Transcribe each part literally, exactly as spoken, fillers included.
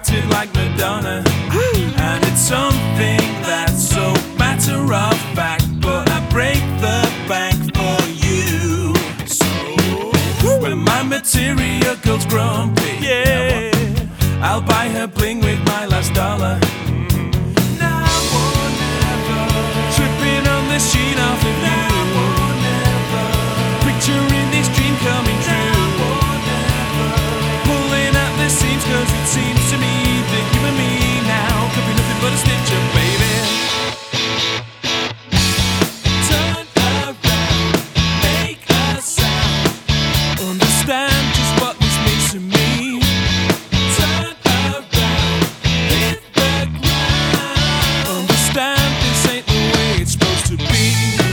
attractive like Madonna. And it's something that's so matter of fact, but I break the bank for you. So when my material girl's grumpy, yeah, I'll buy her bling with my last dollar. Now or never, tripping on the sheet off of you. Now or never, picturing this dream coming true. Now or never, pulling at the seams, cause it seems to me that you and me now could be nothing but a stitch up, baby. Turn around, make a sound, understand just what this means to me. Turn around, hit the ground, understand this ain't the way it's supposed to be.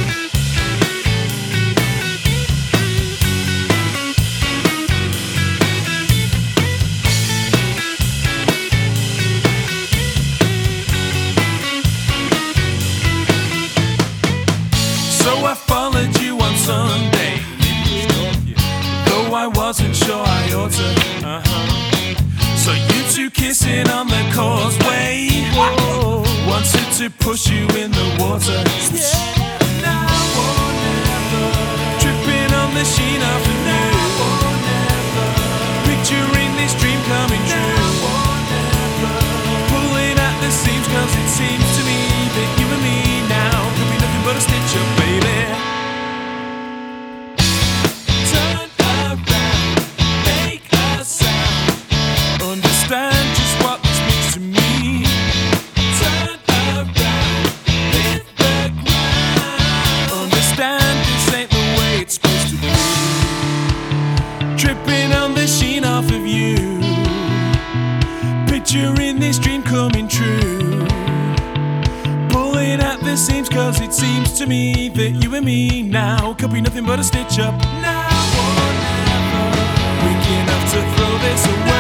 So I followed you on Sunday, though I wasn't sure I ought to. Uh-huh. So you two kissing on the causeway, whoa, wanted to push you in the water. Now or never, tripping on the sheen of the now or never, picturing this dream coming true. Now or never, pulling at the seams, cause it seems to me that you and me now could be nothing but a stitch up, baby. Turn around, make a sound, understand just what this means to me. Turn around, hit the ground, understand this ain't the way it's supposed to be. Tripping on the sheen off of you, picturing this dream coming true. Pulling at the seams, cause it seems to me that you and me now could be nothing but a stitch up. Now or never, weak enough to throw this away.